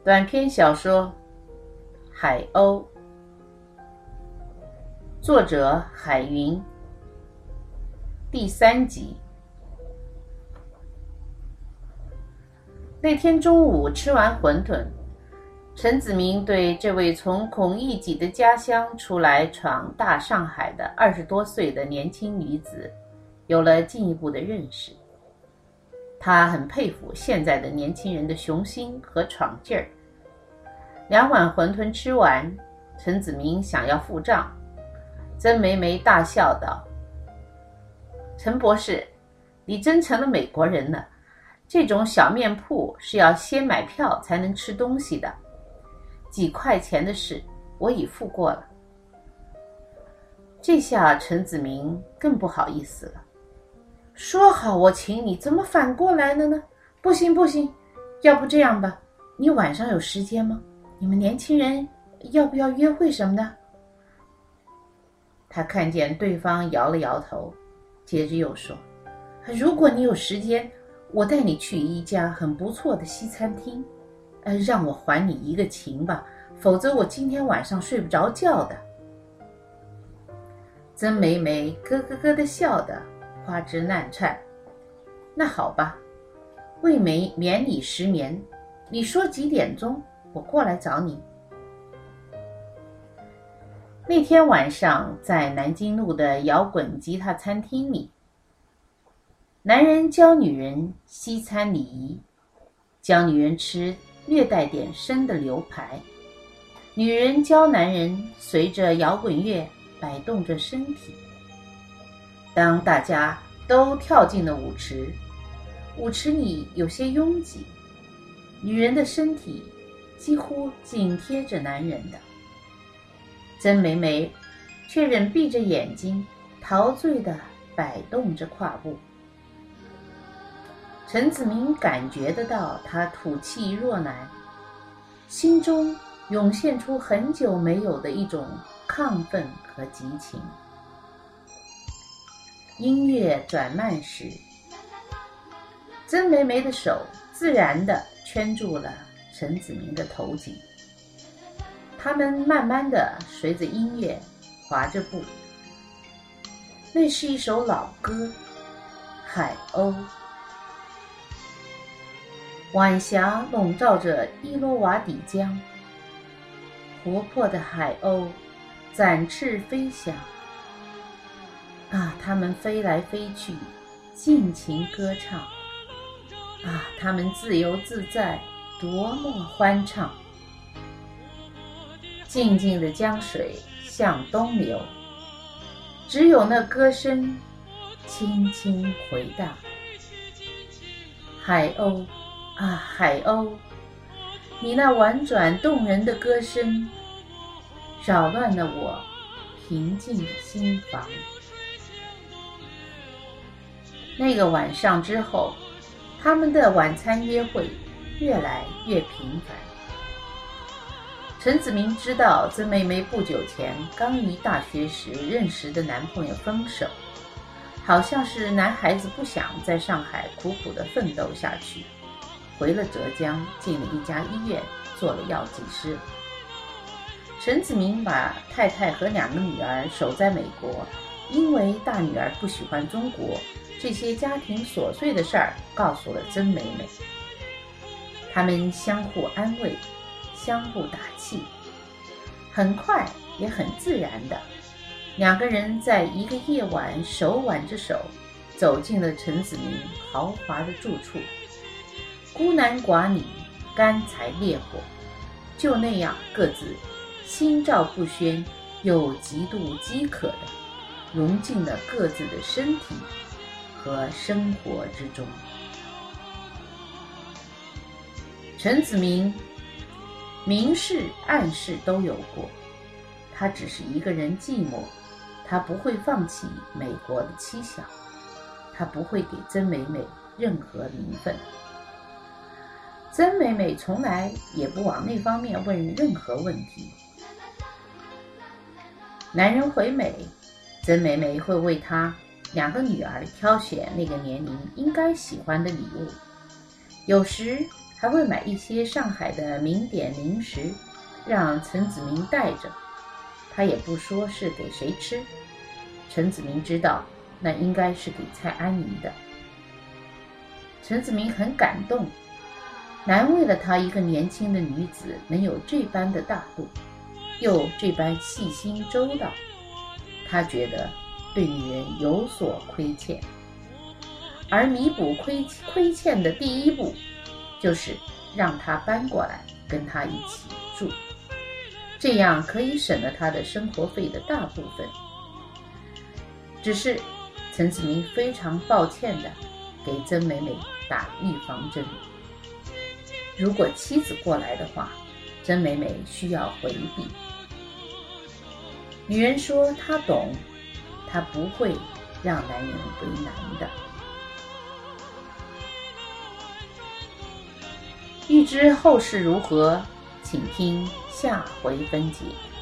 短篇小说《海鸥》，作者海云，第3集。那天中午吃完馄饨，陈子明对这位从孔乙己的家乡出来闯大上海的20多岁的年轻女子有了进一步的认识。他很佩服现在的年轻人的雄心和闯劲儿。2碗馄饨吃完，陈子明想要付账，曾梅梅大笑道：“陈博士，你真成了美国人了。这种小面铺是要先买票才能吃东西的，几块钱的事我已付过了。”这下陈子明更不好意思了，说好我请你，怎么反过来了呢？不行不行，要不这样吧，你晚上有时间吗？你们年轻人要不要约会什么的？他看见对方摇了摇头，接着又说：“如果你有时间，我带你去一家很不错的西餐厅，让我还你一个情吧，否则我今天晚上睡不着觉的。”曾梅梅咯咯咯地笑得花枝乱颤。那好吧，为免你失眠，你说几点钟，我过来找你。那天晚上在南京路的摇滚吉他餐厅里，男人教女人西餐礼仪，教女人吃略带点生的牛排，女人教男人随着摇滚乐摆动着身体。当大家都跳进了舞池，舞池里有些拥挤，女人的身体几乎紧贴着男人的。曾梅梅却仍闭着眼睛，陶醉地摆动着胯部。陈子明感觉得到她吐气若兰，心中涌现出很久没有的一种亢奋和激情。音乐转慢时，曾梅梅的手自然地圈住了陈子明的头颈，他们慢慢地随着音乐滑着步。那是一首老歌《海鸥》。晚霞笼罩着伊洛瓦底江，活泼的海鸥展翅飞翔。它们飞来飞去，尽情歌唱。它们自由自在，多么欢畅！静静的江水向东流，只有那歌声轻轻回荡。海鸥海鸥，你那婉转动人的歌声扰乱了我平静的心房。那个晚上之后，他们的晚餐约会越来越频繁。陈子明知道曾梅梅不久前刚于大学时认识的男朋友分手，好像是男孩子不想在上海苦苦地奋斗下去，回了浙江，进了一家医院做了药剂师。陈子明把太太和2个女儿守在美国，因为大女儿不喜欢中国，这些家庭琐碎的事儿告诉了曾梅梅。他们相互安慰，相互打气，很快也很自然的，2个人在一个夜晚手挽着手走进了陈子明豪华的住处。孤男寡女，干柴烈火，就那样各自心照不宣又极度饥渴的融进了各自的身体和生活之中。陈子明明示暗示都有过，他只是一个人寂寞，他不会放弃美国的妻小，他不会给曾梅梅任何名分。曾梅梅从来也不往那方面问任何问题。男人回美，曾梅梅会为他2个女儿挑选那个年龄应该喜欢的礼物，有时还会买一些上海的名点零食，让陈子明带着。他也不说是给谁吃，陈子明知道那应该是给蔡安妮的。陈子明很感动，难为了他一个年轻的女子能有这般的大度，又这般细心周到，他觉得对女人有所亏欠，而弥补亏欠的第一步就是让她搬过来跟他一起住，这样可以省了他的生活费的大部分。只是陈子明非常抱歉地给曾美美打预防针，如果妻子过来的话，曾美美需要回避。女人说她懂，她不会让男人为难的。欲知后事如何，请听下回分解。